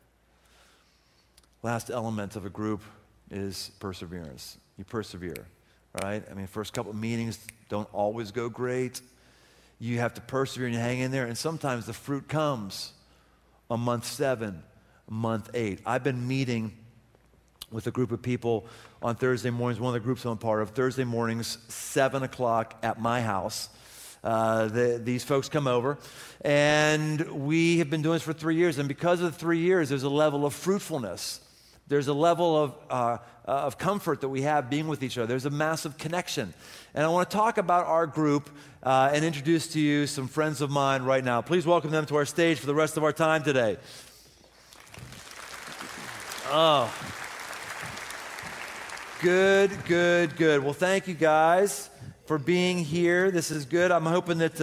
Last element of a group is perseverance. You persevere, right? I mean, first couple of meetings don't always go great. You have to persevere and you hang in there, and sometimes the fruit comes on month 7, month 8. I've been meeting with a group of people on Thursday mornings, one of the groups I'm part of, Thursday mornings, 7 o'clock at my house. These folks come over, and we have been doing this for 3 years, and because of the 3 years, there's a level of fruitfulness. There's a level of comfort that we have being with each other. There's a massive connection. And I want to talk about our group and introduce to you some friends of mine right now. Please welcome them to our stage for the rest of our time today. Oh, good. Well, thank you guys for being here. This is good. I'm hoping that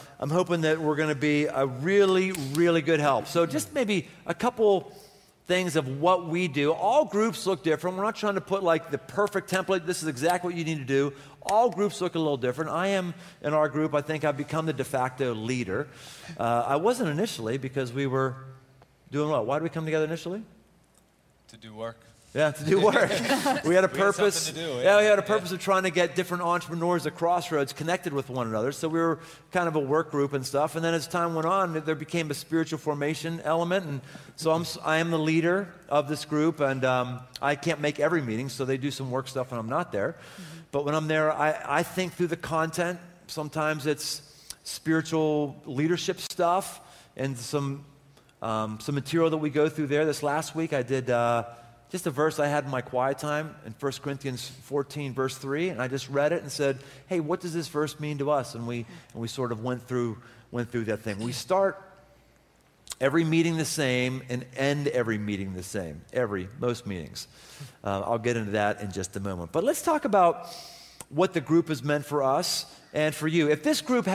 we're going to be a really, really good help. So just maybe a couple things of what we do. All groups look different. We're not trying to put like the perfect template. This is exactly what you need to do. All groups look a little different. I am, in our group, I think I've become the de facto leader. I wasn't initially because we were doing what? Why did we come together initially? To do work. Yeah, to do work. We had a purpose. Had to do, yeah, we had a purpose of trying to get different entrepreneurs at Crossroads connected with one another. So we were kind of a work group and stuff. And then as time went on, there became a spiritual formation element. And so I am the leader of this group. And I can't make every meeting, so they do some work stuff when I'm not there. Mm-hmm. But when I'm there, I think through the content. Sometimes it's spiritual leadership stuff and some material that we go through there. This last week, I did just a verse I had in my quiet time in 1 Corinthians 14, verse 3, and I just read it and said, hey, what does this verse mean to us? And we sort of went through that thing. We start every meeting the same and end every meeting the same, most meetings. I'll get into that in just a moment. But let's talk about what the group has meant for us and for you. If this group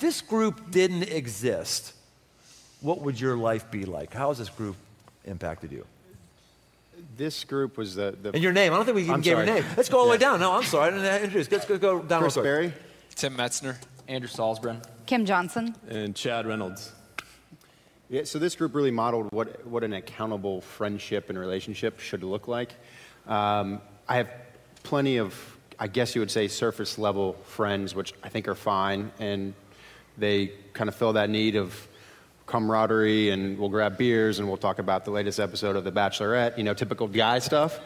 didn't exist, what would your life be like? How has this group impacted you? This group was the And your name. I don't think we even gave your name. Let's go all the way down. No, I'm sorry. I didn't introduce. Let's go down Chris real quick. Berry. Tim Metzner. Andrew Salzbrun. Kim Johnson. And Chad Reynolds. Yeah, so this group really modeled what an accountable friendship and relationship should look like. I have plenty of, I guess you would say, surface level friends, which I think are fine, and they kind of fill that need of camaraderie, and we'll grab beers and we'll talk about the latest episode of The Bachelorette, typical guy stuff.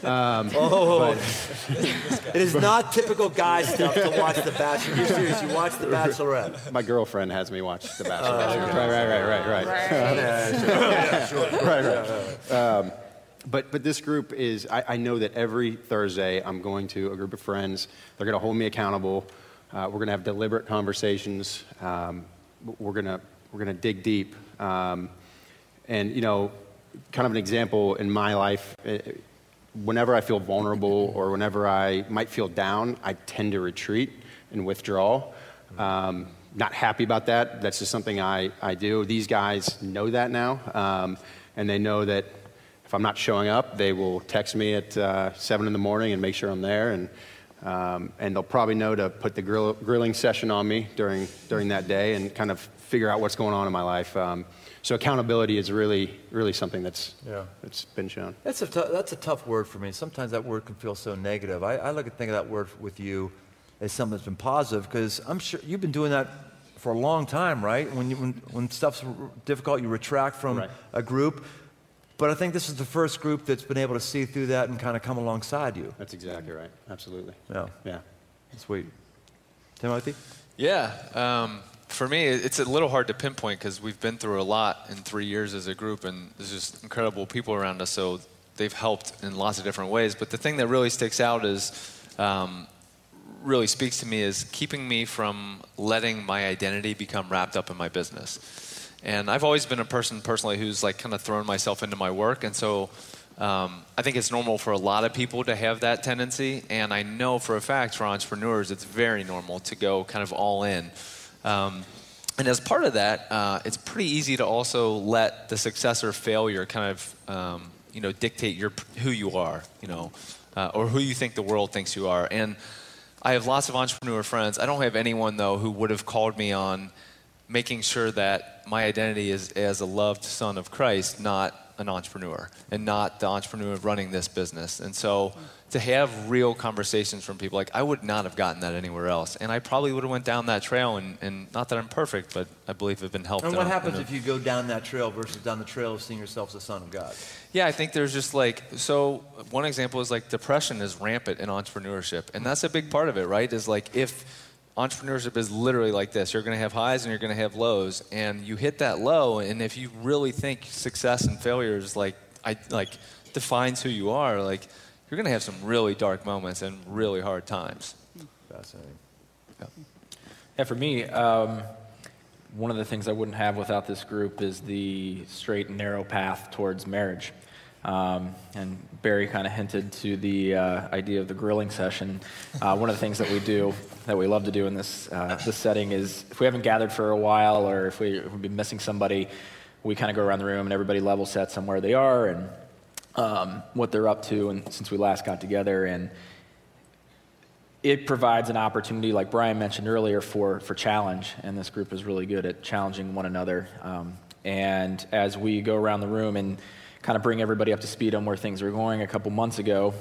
It is not typical guy stuff to watch The Bachelorette. You're serious, you watch The Bachelorette. My girlfriend has me watch The Bachelorette. Right. But this group is, I know that every Thursday I'm going to a group of friends. They're going to hold me accountable. We're going to have deliberate conversations. We're going to dig deep. And, kind of an example in my life, whenever I feel vulnerable or whenever I might feel down, I tend to retreat and withdraw. Not happy about that. That's just something I do. These guys know that now, and they know that if I'm not showing up, they will text me at 7 in the morning and make sure I'm there, and they'll probably know to put the grilling session on me during that day and kind of figure out what's going on in my life. So accountability is really, really something that's been shown. That's a tough word for me. Sometimes that word can feel so negative. I like to think of that word with you as something that's been positive, because I'm sure you've been doing that for a long time, right? When stuff's difficult, you retract from a group. But I think this is the first group that's been able to see through that and kind of come alongside you. That's exactly right. Absolutely. Yeah. Sweet. Timothy? Yeah. For me, it's a little hard to pinpoint because we've been through a lot in 3 years as a group, and there's just incredible people around us, so they've helped in lots of different ways. But the thing that really sticks out is, really speaks to me, is keeping me from letting my identity become wrapped up in my business. And I've always been a person personally who's like kind of thrown myself into my work, and so I think it's normal for a lot of people to have that tendency, and I know for a fact for entrepreneurs it's very normal to go kind of all in. And as part of that, it's pretty easy to also let the success or failure kind of dictate who you are, or who you think the world thinks you are. And I have lots of entrepreneur friends. I don't have anyone, though, who would have called me on making sure that my identity is as a loved son of Christ, not an entrepreneur, and not the entrepreneur running this business. And so to have real conversations from people, like I would not have gotten that anywhere else. And I probably would have went down that trail, and not that I'm perfect, but I believe I've been helped. And what happens if you go down that trail versus down the trail of seeing yourself as a son of God? Yeah, I think there's just so one example is like depression is rampant in entrepreneurship. And that's a big part of it, right? Is like if entrepreneurship is literally like this. You're going to have highs and you're going to have lows, and you hit that low, and if you really think success and failure is defines who you are, like you're going to have some really dark moments and really hard times. Fascinating. Yeah, for me, one of the things I wouldn't have without this group is the straight and narrow path towards marriage. And Barry kind of hinted to the idea of the grilling session. One of the things that we love to do in this setting is if we haven't gathered for a while, or if we've been missing somebody, we kind of go around the room and everybody level sets on where they are and what they're up to, and since we last got together. And it provides an opportunity, like Brian mentioned earlier, for challenge, and this group is really good at challenging one another. And as we go around the room and kind of bring everybody up to speed on where things are going, a couple months ago,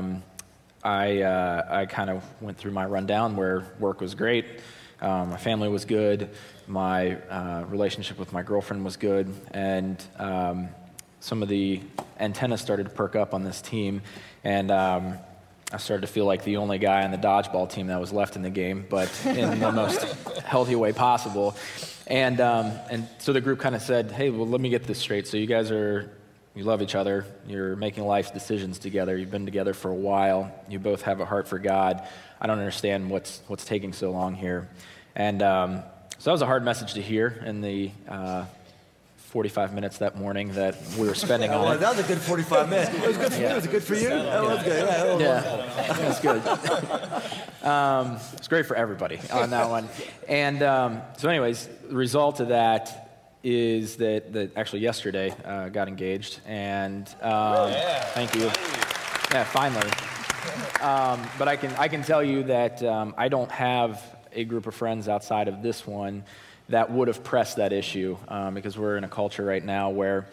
I kind of went through my rundown where work was great, my family was good, my relationship with my girlfriend was good, and some of the antennas started to perk up on this team, and I started to feel like the only guy on the dodgeball team that was left in the game, but in the most healthy way possible. And so the group kind of said, hey, well, let me get this straight. So you guys you love each other, you're making life decisions together, you've been together for a while, you both have a heart for God. I don't understand what's taking so long here. And so that was a hard message to hear in the 45 minutes that morning that we were spending on it. That was a good 45 minutes. It was good for you. Was it good for you? That was good. Yeah, it was good. It's great for everybody on that one. And so anyways, the result of that is that actually yesterday got engaged, and thank you. Yeah, finally. But I can tell you that I don't have a group of friends outside of this one that would have pressed that issue, because we're in a culture right now where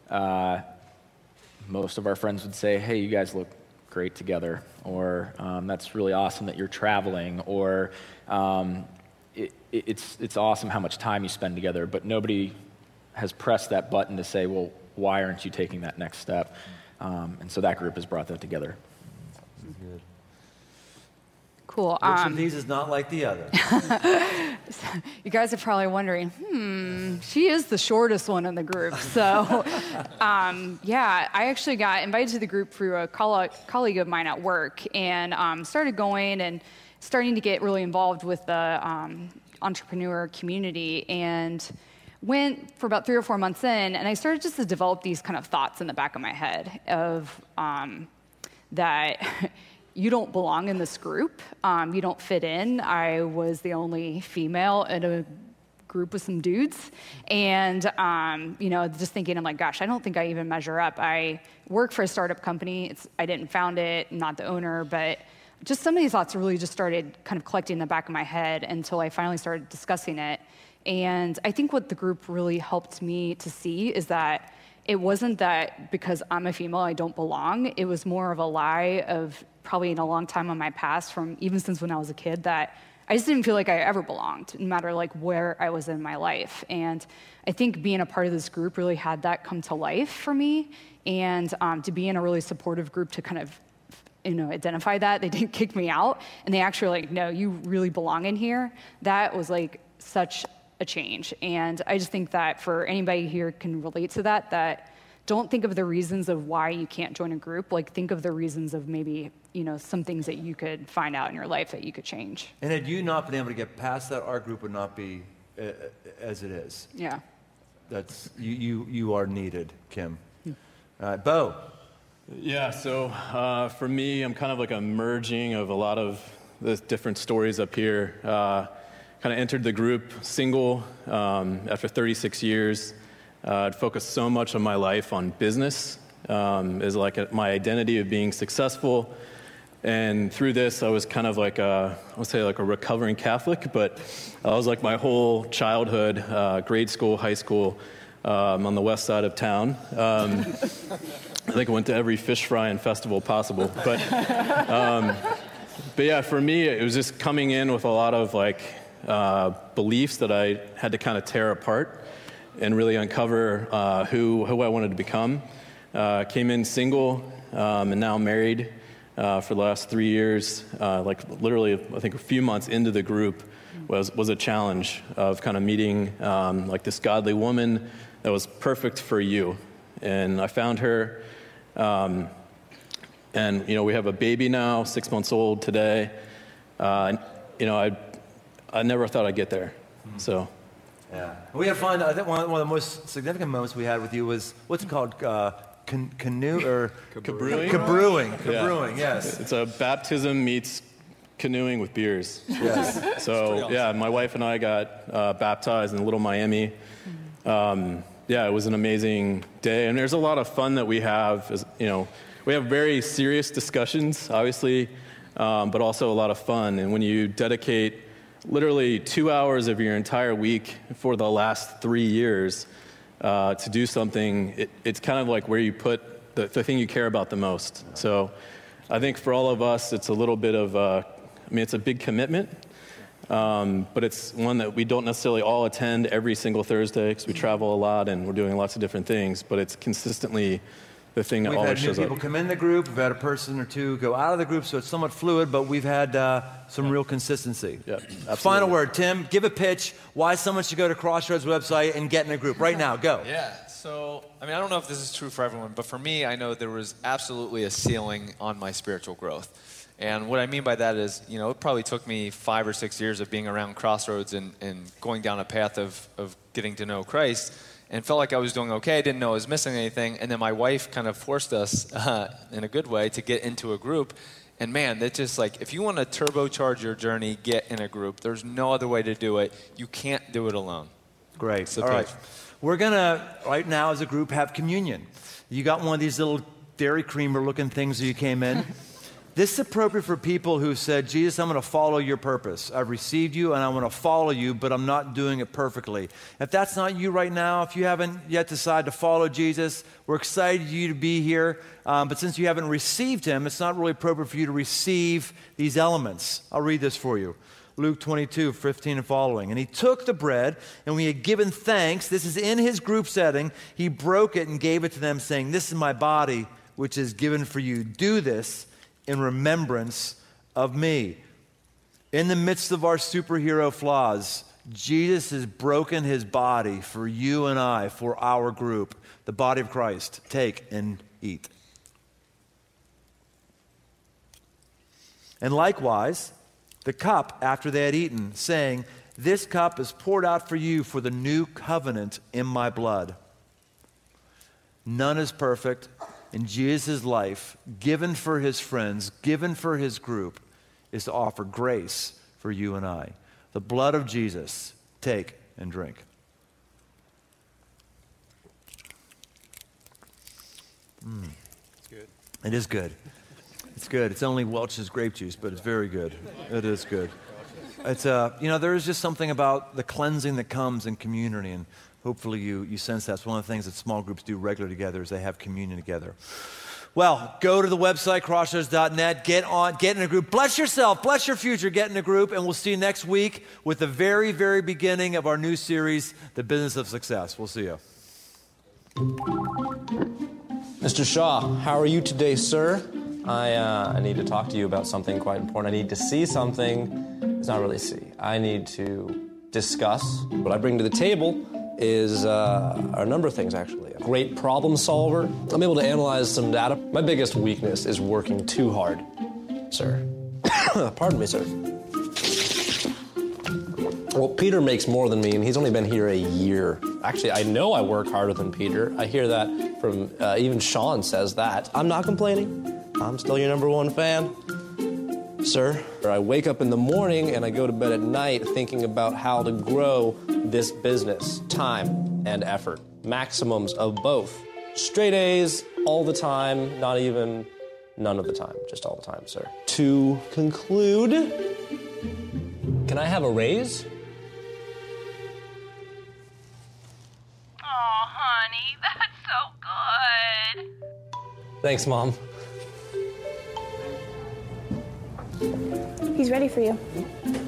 most of our friends would say, hey, you guys look great together, or that's really awesome that you're traveling, or it's awesome how much time you spend together, but nobody has pressed that button to say, well, why aren't you taking that next step? And so that group has brought that together. Good. Cool. Which of these is not like the other? You guys are probably wondering, she is the shortest one in the group. So, yeah, I actually got invited to the group through a colleague of mine at work, and started going and starting to get really involved with the entrepreneur community, and went for about 3 or 4 months in, and I started just to develop these kind of thoughts in the back of my head of that you don't belong in this group. You don't fit in. I was the only female in a group with some dudes. And, just thinking, I'm like, gosh, I don't think I even measure up. I work for a startup company. I didn't found it, I'm not the owner, but just some of these thoughts really just started kind of collecting in the back of my head until I finally started discussing it. And I think what the group really helped me to see is that it wasn't that because I'm a female, I don't belong. It was more of a lie of probably in a long time in my past, from even since when I was a kid, that I just didn't feel like I ever belonged, no matter like where I was in my life. And I think being a part of this group really had that come to life for me. And to be in a really supportive group to kind of, identify that. They didn't kick me out. And they actually were like, no, you really belong in here. That was like such a change. And I just think that for anybody here can relate to that don't think of the reasons of why you can't join a group. Like, think of the reasons of maybe, some things that you could find out in your life that you could change. And had you not been able to get past that, our group would not be as it is. Yeah. That's you are needed, Kim. All right, Bo. Yeah, so for me, I'm kind of like a merging of a lot of the different stories up here. Kind of entered the group single after 36 years. I'd focused so much of my life on business as like my identity of being successful. And through this, I was kind of like I would say like a recovering Catholic, but I was like my whole childhood, grade school, high school, on the west side of town. I think I went to every fish fry and festival possible. But yeah, for me, it was just coming in with a lot of like beliefs that I had to kind of tear apart and really uncover who I wanted to become. Came in single and now married for the last 3 years. Like literally, I think a few months into the group was a challenge of kind of meeting like this godly woman that was perfect for you. And I found her, and we have a baby now, 6 months old today. I never thought I'd get there. So. Yeah. We had fun. I think one of the most significant moments we had with you was, what's it called? Canoe or Cabrewing? Cabrewing, yes. It's a baptism meets canoeing with beers. Yes. So, yeah, my wife and I got baptized in Little Miami. Yeah, it was an amazing day. And there's a lot of fun that we have. We have very serious discussions, obviously, but also a lot of fun. And when you dedicate literally 2 hours of your entire week for the last 3 years to do something, it's kind of like where you put the thing you care about the most. So I think for all of us, it's a little bit of it's a big commitment, but it's one that we don't necessarily all attend every single Thursday because we travel a lot and we're doing lots of different things, but it's consistently the thing that always shows up. We've had new people come in the group, we've had a person or two go out of the group, so it's somewhat fluid, but we've had some real consistency. Yeah, absolutely. Final word, Tim, give a pitch why someone should go to Crossroads website and get in a group. Right now, go. Yeah, so, I don't know if this is true for everyone, but for me, I know there was absolutely a ceiling on my spiritual growth. And what I mean by that is, it probably took me 5 or 6 years of being around Crossroads and going down a path of getting to know Christ, and felt like I was doing okay, didn't know I was missing anything, and then my wife kind of forced us, in a good way, to get into a group. And man, that's just like, if you want to turbocharge your journey, get in a group. There's no other way to do it. You can't do it alone. Great. So all right. We're going to, right now as a group, have communion. You got one of these little Dairy Creamer looking things that you came in. This is appropriate for people who said, Jesus, I'm going to follow your purpose. I've received you and I want to follow you, but I'm not doing it perfectly. If that's not you right now, if you haven't yet decided to follow Jesus, we're excited for you to be here. But since you haven't received him, it's not really appropriate for you to receive these elements. I'll read this for you. Luke 22, 15 and following. And he took the bread, and when he had given thanks, this is in his group setting, he broke it and gave it to them, saying, this is my body, which is given for you. Do this in remembrance of me. In the midst of our superhero flaws, Jesus has broken his body for you and I, for our group, the body of Christ. Take and eat. And likewise, the cup after they had eaten, saying, this cup is poured out for you for the new covenant in my blood. None is perfect, in Jesus' life, given for his friends, given for his group, is to offer grace for you and I. The blood of Jesus, take and drink. It's good. It is good. It's good. It's only Welch's grape juice, but it's very good. It is good. It's there is just something about the cleansing that comes in community, and hopefully you sense that's one of the things that small groups do regularly together is they have communion together. Well, go to the website, crossroads.net, get in a group. Bless yourself, bless your future, get in a group, and we'll see you next week with the very, very beginning of our new series, The Business of Success. We'll see you. Mr. Shaw, how are you today, sir? I need to talk to you about something quite important. I need to see something. It's not really see. I need to discuss. What I bring to the table is a number of things, actually. A great problem solver. I'm able to analyze some data. My biggest weakness is working too hard, sir. Pardon me, sir. Well, Peter makes more than me, and he's only been here a year. Actually, I know I work harder than Peter. I hear that from, even Sean says that. I'm not complaining. I'm still your number one fan, sir. I wake up in the morning and I go to bed at night thinking about how to grow this business. Time and effort. Maximums of both. Straight A's all the time, not even none of the time, just all the time, sir. To conclude, can I have a raise? Oh, honey, that's so good. Thanks, Mom. He's ready for you.